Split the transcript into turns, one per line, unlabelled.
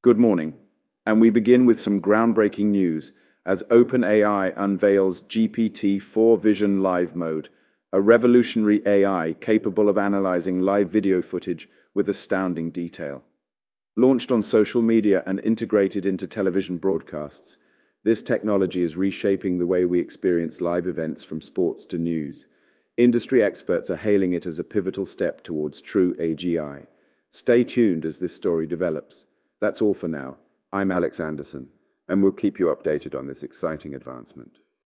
Good morning, and we begin with some groundbreaking news as OpenAI unveils GPT-4 Vision Live Mode, a revolutionary AI capable of analyzing live video footage with astounding detail. Launched on social media and integrated into television broadcasts, this technology is reshaping the way we experience live events from sports to news. Industry experts are hailing it as a pivotal step towards true AGI. Stay tuned as this story develops. That's all for now. I'm Alex Anderson, and we'll keep you updated on this exciting advancement.